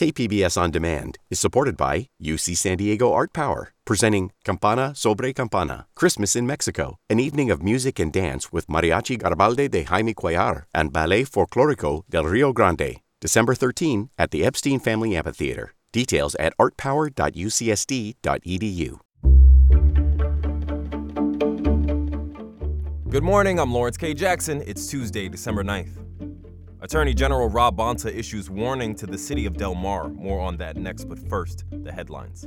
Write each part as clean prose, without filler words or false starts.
KPBS On Demand is supported by UC San Diego Art Power, presenting Campana sobre Campana, Christmas in Mexico, an evening of music and dance with Mariachi Garbalde de Jaime Cuellar and Ballet Folclórico del Rio Grande, December 13 at the Epstein Family Amphitheater. Details at artpower.ucsd.edu. Good morning, I'm Lawrence K. Jackson. It's Tuesday, December 9th. Attorney General Rob Bonta issues warning to the city of Del Mar. More on that next, but first, the headlines.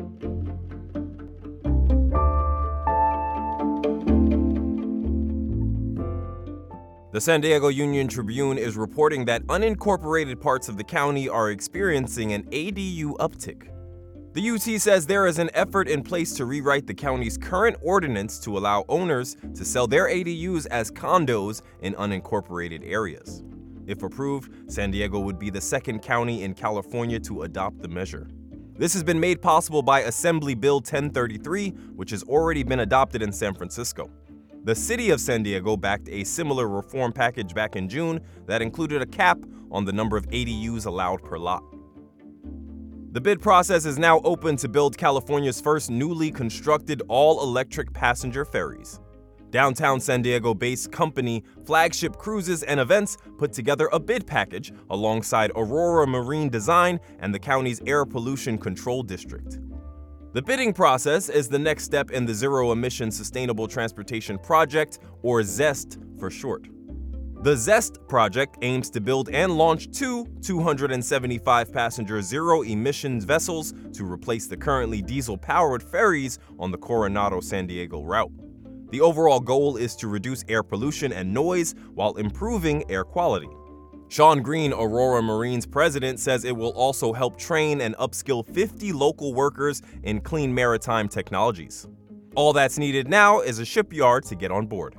The San Diego Union Tribune is reporting that unincorporated parts of the county are experiencing an ADU uptick. The UT says there is an effort in place to rewrite the county's current ordinance to allow owners to sell their ADUs as condos in unincorporated areas. If approved, San Diego would be the second county in California to adopt the measure. This has been made possible by Assembly Bill 1033, which has already been adopted in San Francisco. The city of San Diego backed a similar reform package back in June that included a cap on the number of ADUs allowed per lot. The bid process is now open to build California's first newly constructed all-electric passenger ferries. Downtown San Diego-based company Flagship Cruises and Events put together a bid package alongside Aurora Marine Design and the county's Air Pollution Control District. The bidding process is the next step in the Zero Emission Sustainable Transportation Project, or ZEST for short. The ZEST project aims to build and launch two 275-passenger zero-emissions vessels to replace the currently diesel-powered ferries on the Coronado-San Diego route. The overall goal is to reduce air pollution and noise while improving air quality. Sean Green, Aurora Marine's president, says it will also help train and upskill 50 local workers in clean maritime technologies. All that's needed now is a shipyard to get on board.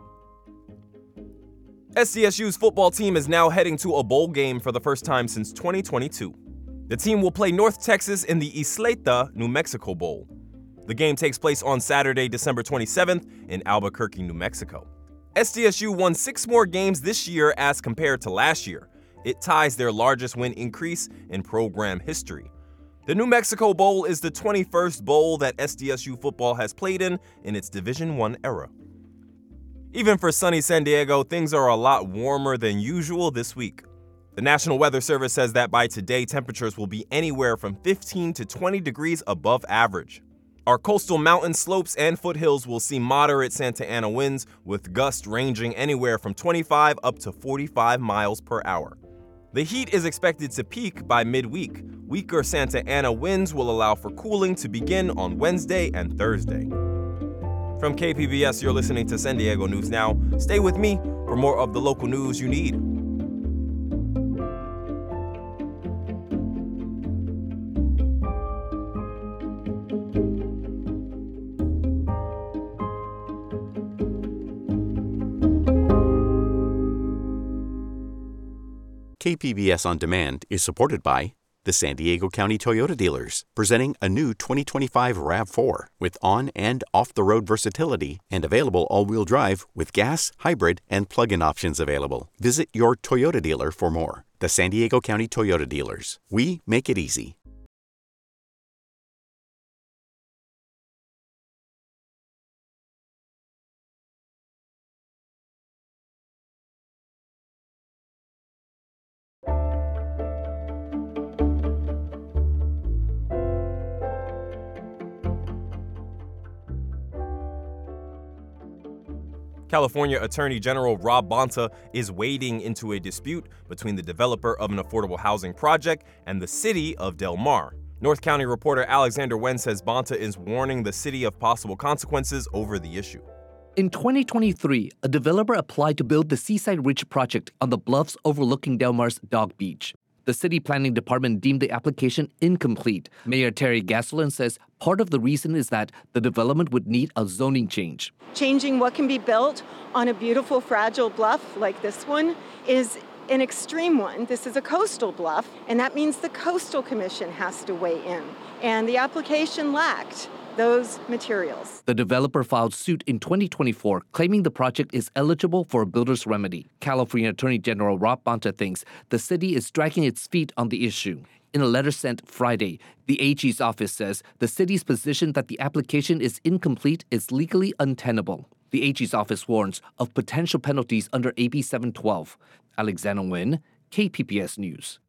SDSU's football team is now heading to a bowl game for the first time since 2022. The team will play North Texas in the Isleta, New Mexico Bowl. The game takes place on Saturday, December 27th in Albuquerque, New Mexico. SDSU won 6 more games this year as compared to last year. It ties their largest win increase in program history. The New Mexico Bowl is the 21st bowl that SDSU football has played in its Division I era. Even for sunny San Diego, things are a lot warmer than usual this week. The National Weather Service says that by today, temperatures will be anywhere from 15 to 20 degrees above average. Our coastal mountain slopes and foothills will see moderate Santa Ana winds, with gusts ranging anywhere from 25 up to 45 miles per hour. The heat is expected to peak by midweek. Weaker Santa Ana winds will allow for cooling to begin on Wednesday and Thursday. From KPBS, you're listening to San Diego News Now. Stay with me for more of the local news you need. KPBS On Demand is supported by the San Diego County Toyota dealers, presenting a new 2025 RAV4 with on- and off-the-road versatility and available all-wheel drive with gas, hybrid, and plug-in options available. Visit your Toyota dealer for more. The San Diego County Toyota dealers. We make it easy. California Attorney General Rob Bonta is wading into a dispute between the developer of an affordable housing project and the city of Del Mar. North County reporter Alexander Wen says Bonta is warning the city of possible consequences over the issue. In 2023, a developer applied to build the Seaside Ridge project on the bluffs overlooking Del Mar's Dog Beach. The city planning department deemed the application incomplete. Mayor Terry Gasolin says part of the reason is that the development would need a zoning change. Changing what can be built on a beautiful, fragile bluff like this one is an extreme one. This is a coastal bluff, and that means the Coastal Commission has to weigh in. And the application lacked those materials. The developer filed suit in 2024, claiming the project is eligible for a builder's remedy. California Attorney General Rob Bonta thinks the city is dragging its feet on the issue. In a letter sent Friday, the AG's office says the city's position that the application is incomplete is legally untenable. The AG's office warns of potential penalties under AB 712. Alexander Nguyen, KPBS News.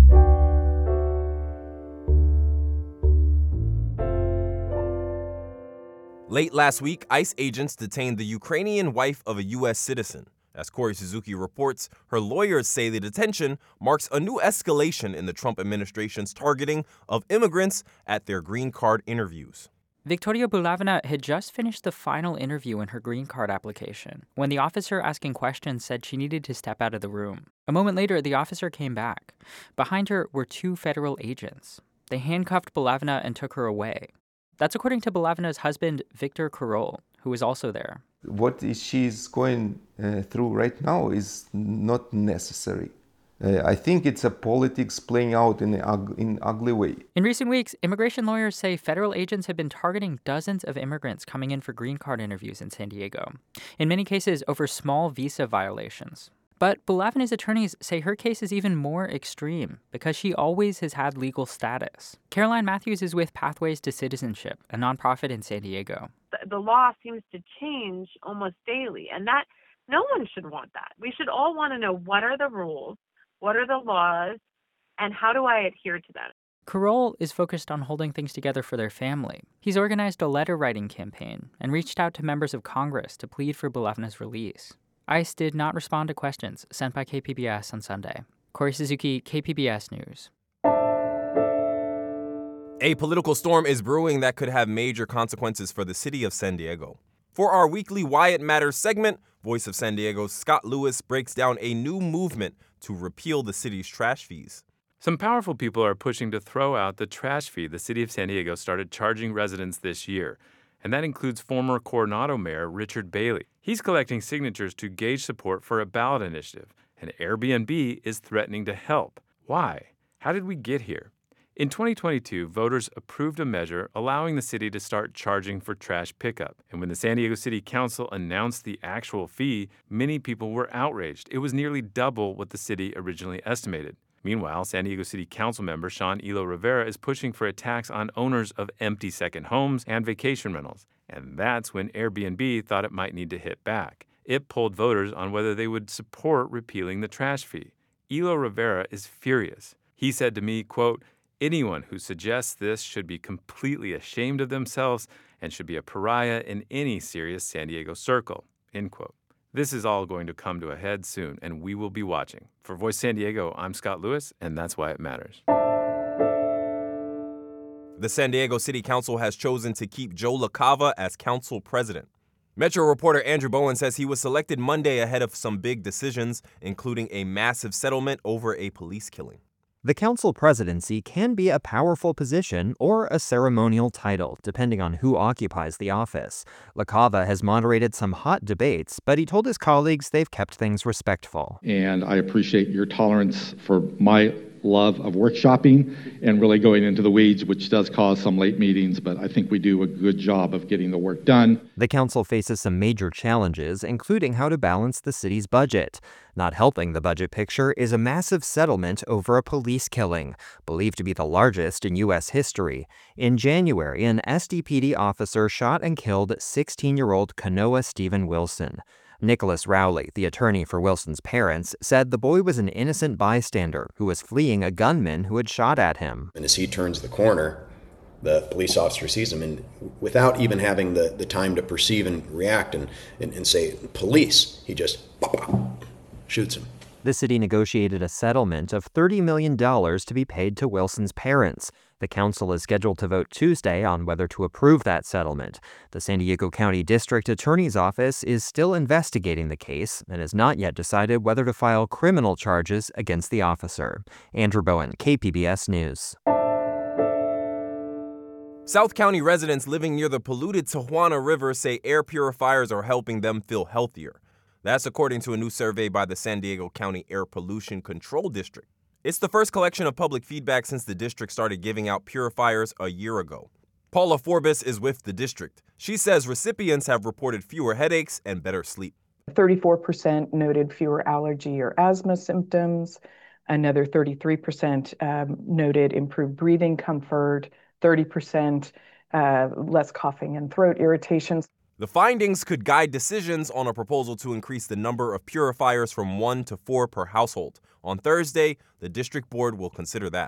Late last week, ICE agents detained the Ukrainian wife of a U.S. citizen. As Corey Suzuki reports, her lawyers say the detention marks a new escalation in the Trump administration's targeting of immigrants at their green card interviews. Victoria Bulavina had just finished the final interview in her green card application when the officer asking questions said she needed to step out of the room. A moment later, the officer came back. Behind her were 2 federal agents. They handcuffed Bulavina and took her away. That's according to Bulavina's husband, Victor Carol, who was also there. What she's going through right now is not necessary. I think it's a politics playing out in an ugly way. In recent weeks, immigration lawyers say federal agents have been targeting dozens of immigrants coming in for green card interviews in San Diego, in many cases over small visa violations. But Bulavina's attorneys say her case is even more extreme because she always has had legal status. Caroline Matthews is with Pathways to Citizenship, a nonprofit in San Diego. The law seems to change almost daily, and that no one should want that. We should all want to know, what are the rules, what are the laws, and how do I adhere to them? Carol is focused on holding things together for their family. He's organized a letter-writing campaign and reached out to members of Congress to plead for Bulavina's release. ICE did not respond to questions sent by KPBS on Sunday. Corey Suzuki, KPBS News. A political storm is brewing that could have major consequences for the city of San Diego. For our weekly Why It Matters segment, Voice of San Diego's Scott Lewis breaks down a new movement to repeal the city's trash fees. Some powerful people are pushing to throw out the trash fee the city of San Diego started charging residents this year, and that includes former Coronado Mayor Richard Bailey. He's collecting signatures to gauge support for a ballot initiative, and Airbnb is threatening to help. Why? How did we get here? In 2022, voters approved a measure allowing the city to start charging for trash pickup. And when the San Diego City Council announced the actual fee, many people were outraged. It was nearly double what the city originally estimated. Meanwhile, San Diego City Council member Sean Elo Rivera is pushing for a tax on owners of empty second homes and vacation rentals. And that's when Airbnb thought it might need to hit back. It polled voters on whether they would support repealing the trash fee. Elo Rivera is furious. He said to me, quote, "Anyone who suggests this should be completely ashamed of themselves and should be a pariah in any serious San Diego circle," end quote. This is all going to come to a head soon, and we will be watching. For Voice San Diego, I'm Scott Lewis, and that's why it matters. The San Diego City Council has chosen to keep Joe LaCava as council president. Metro reporter Andrew Bowen says he was selected Monday ahead of some big decisions, including a massive settlement over a police killing. The council presidency can be a powerful position or a ceremonial title, depending on who occupies the office. LaCava has moderated some hot debates, but he told his colleagues they've kept things respectful. And I appreciate your tolerance for my love of workshopping and really going into the weeds, which does cause some late meetings, but I think we do a good job of getting the work done. The council faces some major challenges, including how to balance the city's budget. Not helping the budget picture is a massive settlement over a police killing, believed to be the largest in U.S. history. In January, an SDPD officer shot and killed 16-year-old Kanoa Stephen Wilson. Nicholas Rowley, the attorney for Wilson's parents, said the boy was an innocent bystander who was fleeing a gunman who had shot at him. And as he turns the corner, the police officer sees him, and without even having the time to perceive and react and say, "Police," he just shoots him. The city negotiated a settlement of $30 million to be paid to Wilson's parents. The council is scheduled to vote Tuesday on whether to approve that settlement. The San Diego County District Attorney's Office is still investigating the case and has not yet decided whether to file criminal charges against the officer. Andrew Bowen, KPBS News. South County residents living near the polluted Tijuana River say air purifiers are helping them feel healthier. That's according to a new survey by the San Diego County Air Pollution Control District. It's the first collection of public feedback since the district started giving out purifiers a year ago. Paula Forbes is with the district. She says recipients have reported fewer headaches and better sleep. 34% noted fewer allergy or asthma symptoms. Another 33% noted improved breathing comfort, 30% less coughing and throat irritations. The findings could guide decisions on a proposal to increase the number of purifiers from 1 to 4 per household. On Thursday, the district board will consider that.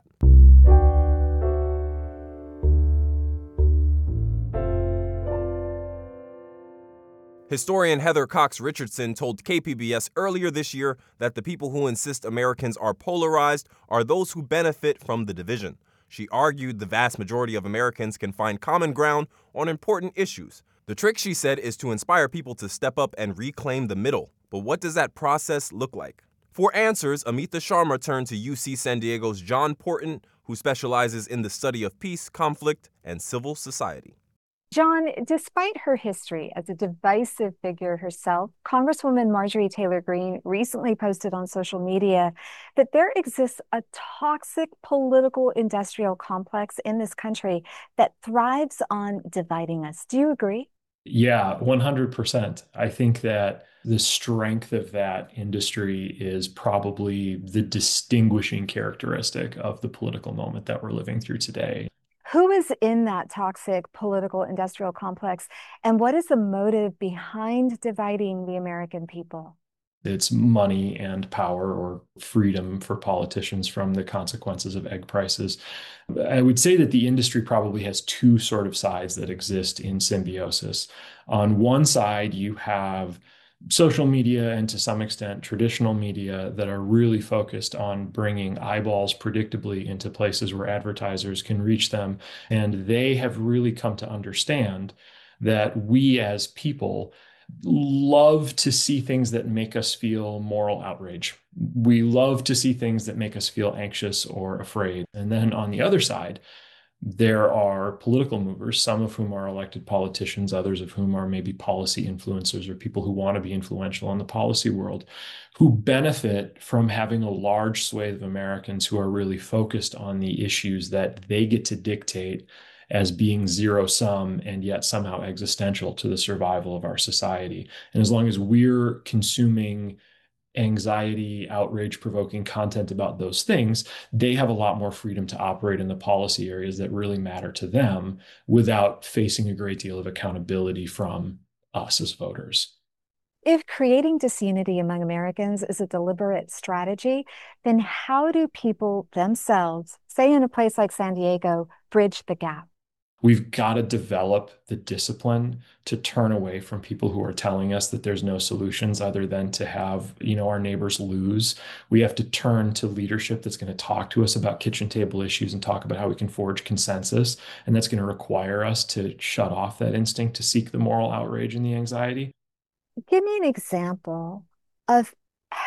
Historian Heather Cox Richardson told KPBS earlier this year that the people who insist Americans are polarized are those who benefit from the division. She argued the vast majority of Americans can find common ground on important issues. The trick, she said, is to inspire people to step up and reclaim the middle. But what does that process look like? For answers, Amita Sharma turned to UC San Diego's John Porton, who specializes in the study of peace, conflict, and civil society. John, despite her history as a divisive figure herself, Congresswoman Marjorie Taylor Greene recently posted on social media that there exists a toxic political industrial complex in this country that thrives on dividing us. Do you agree? Yeah, 100%. I think that the strength of that industry is probably the distinguishing characteristic of the political moment that we're living through today. Who is in that toxic political industrial complex, and what is the motive behind dividing the American people? It's money and power, or freedom for politicians from the consequences of egg prices. I would say that the industry probably has two sort of sides that exist in symbiosis. On one side, you have social media and to some extent traditional media that are really focused on bringing eyeballs predictably into places where advertisers can reach them. And they have really come to understand that we as people love to see things that make us feel moral outrage. We love to see things that make us feel anxious or afraid. And then on the other side, there are political movers, some of whom are elected politicians, others of whom are maybe policy influencers or people who want to be influential in the policy world, who benefit from having a large swathe of Americans who are really focused on the issues that they get to dictate as being zero-sum and yet somehow existential to the survival of our society. And as long as we're consuming anxiety, outrage-provoking content about those things, they have a lot more freedom to operate in the policy areas that really matter to them without facing a great deal of accountability from us as voters. If creating disunity among Americans is a deliberate strategy, then how do people themselves, say in a place like San Diego, bridge the gap? We've got to develop the discipline to turn away from people who are telling us that there's no solutions other than to have, our neighbors lose. We have to turn to leadership that's going to talk to us about kitchen table issues and talk about how we can forge consensus. And that's going to require us to shut off that instinct to seek the moral outrage and the anxiety. Give me an example of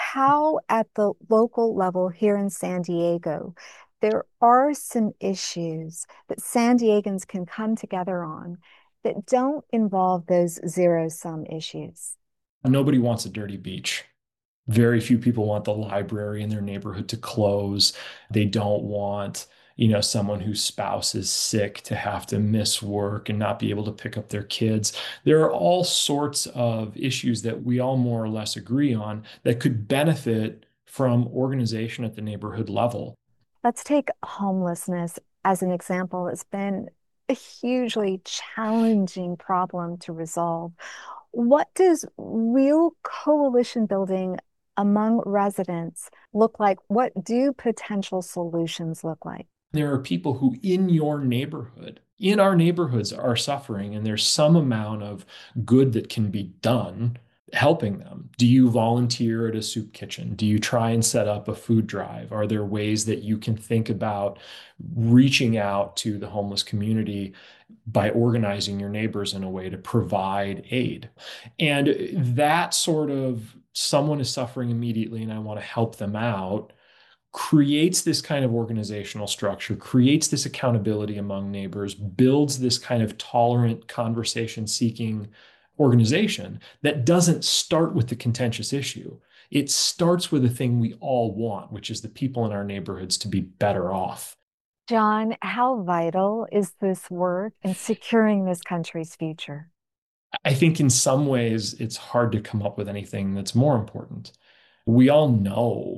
how at the local level here in San Diego, there are some issues that San Diegans can come together on that don't involve those zero-sum issues. Nobody wants a dirty beach. Very few people want the library in their neighborhood to close. They don't want, someone whose spouse is sick to have to miss work and not be able to pick up their kids. There are all sorts of issues that we all more or less agree on that could benefit from organization at the neighborhood level. Let's take homelessness as an example. It's been a hugely challenging problem to resolve. What does real coalition building among residents look like? What do potential solutions look like? There are people who in your neighborhood, in our neighborhoods, are suffering, and there's some amount of good that can be done helping them. Do you volunteer at a soup kitchen? Do you try and set up a food drive? Are there ways that you can think about reaching out to the homeless community by organizing your neighbors in a way to provide aid? And that sort of someone is suffering immediately and I want to help them out creates this kind of organizational structure, creates this accountability among neighbors, builds this kind of tolerant, conversation-seeking organization that doesn't start with the contentious issue. It starts with the thing we all want, which is the people in our neighborhoods to be better off. John, how vital is this work in securing this country's future? I think in some ways it's hard to come up with anything that's more important. We all know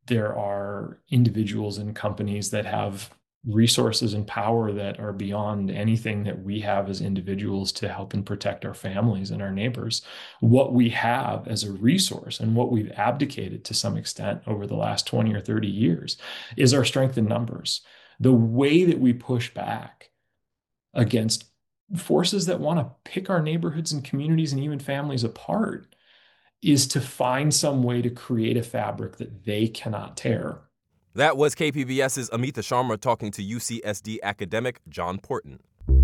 there are individuals and companies that have resources and power that are beyond anything that we have as individuals to help and protect our families and our neighbors. What we have as a resource and what we've abdicated to some extent over the last 20 or 30 years is our strength in numbers. The way that we push back against forces that want to pick our neighborhoods and communities and even families apart is to find some way to create a fabric that they cannot tear. That was KPBS's Amita Sharma talking to UCSD academic John Porton.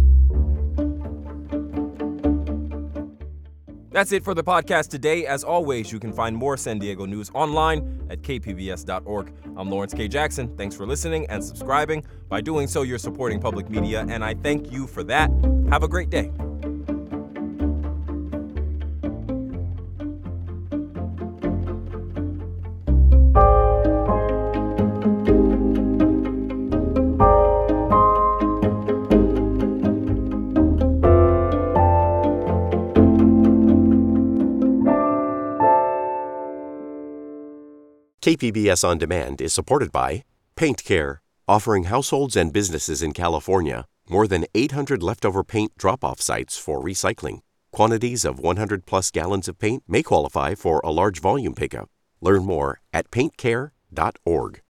That's it for the podcast today. As always, you can find more San Diego news online at kpbs.org. I'm Lawrence K. Jackson. Thanks for listening and subscribing. By doing so, you're supporting public media, and I thank you for that. Have a great day. KPBS On Demand is supported by Paint Care, offering households and businesses in California more than 800 leftover paint drop-off sites for recycling. Quantities of 100-plus gallons of paint may qualify for a large volume pickup. Learn more at paintcare.org.